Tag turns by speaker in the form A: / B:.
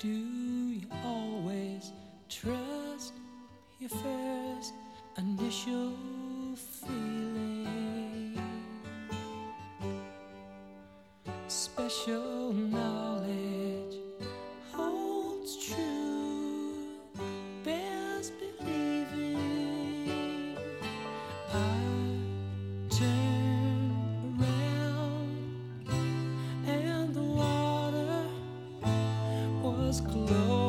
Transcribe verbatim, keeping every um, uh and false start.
A: Do you always trust your first initial feeling? Special knowledge holds true, bears believing. I turn around and the water was close.